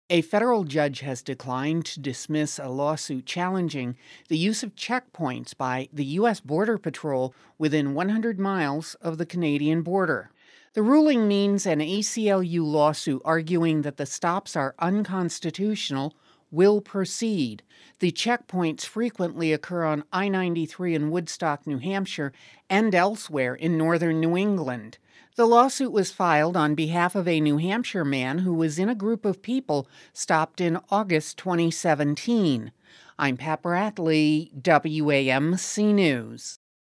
A federal judge has declined to dismiss a lawsuit challenging the use of checkpoints by the U.S. Border Patrol within 100 miles of the Canadian border. The ruling means an ACLU lawsuit arguing that the stops are unconstitutional will proceed. The checkpoints frequently occur on I-93 in Woodstock, New Hampshire, and elsewhere in northern New England. The lawsuit was filed on behalf of a New Hampshire man who was in a group of people stopped in August 2017. I'm Pat Bradley, WAMC News.